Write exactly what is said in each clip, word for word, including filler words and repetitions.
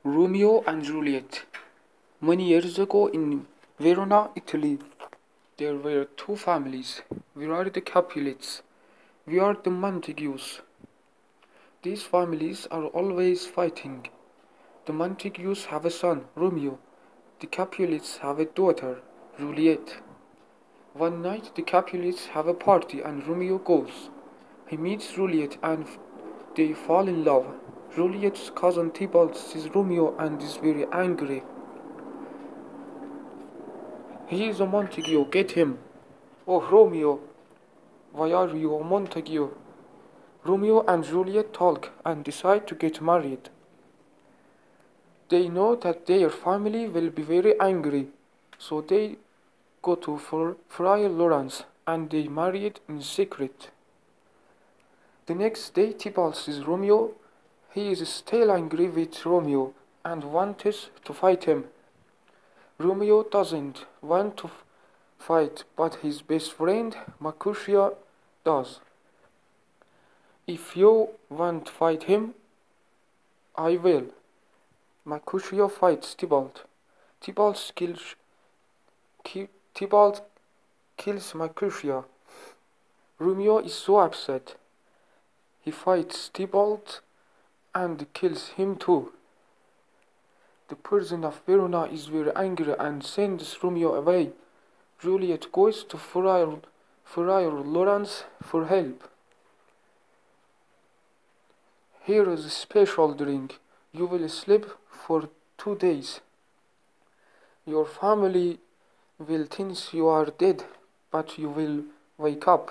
Romeo and Juliet. Many years ago in Verona, Italy, there were two families. We are the Capulets. We are the Montagues. These families are always fighting. The Montagues have a son, Romeo. The Capulets have a daughter, Juliet. One night the Capulets have a party and Romeo goes. He meets Juliet and they fall in love. Juliet's cousin Tybalt sees Romeo and is very angry. He is a Montague, get him. Oh, Romeo, why are you a Montague? Romeo and Juliet talk and decide to get married. They know that their family will be very angry, so they go to Friar Lawrence and they married in secret. The next day Tybalt sees Romeo. He is still angry with Romeo and wants to fight him. Romeo doesn't want to fight, but his best friend Mercutio does. If you want to fight him, I will. Mercutio fights Tybalt. Tybalt kills, ki, Tybalt kills Mercutio. Romeo is so upset. He fights Tybalt and kills him too. The person of Verona is very angry and sends Romeo away. Juliet goes to Friar, Friar Lawrence for help. Here is a special drink. You will sleep for two days. Your family will think you are dead, but you will wake up.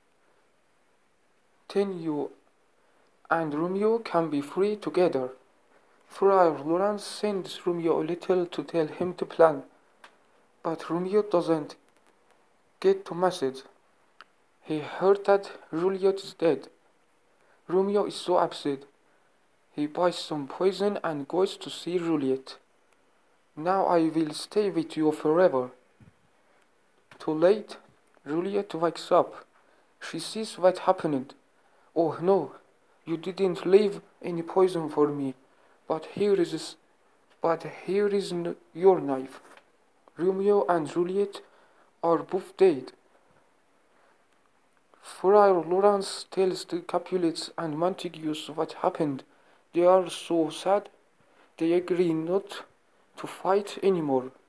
Then you and Romeo can be free together. Friar Lawrence sends Romeo a little to tell him to plan, but Romeo doesn't get the message. He heard that Juliet is dead. Romeo is so upset. He buys some poison and goes to see Juliet. Now I will stay with you forever. Too late, Juliet wakes up. She sees what happened. Oh no, you didn't leave any poison for me. But here is, but here is your knife. Romeo and Juliet are both dead. Friar Lawrence tells the Capulets and Montagues what happened. They are so sad. They agree not to fight anymore.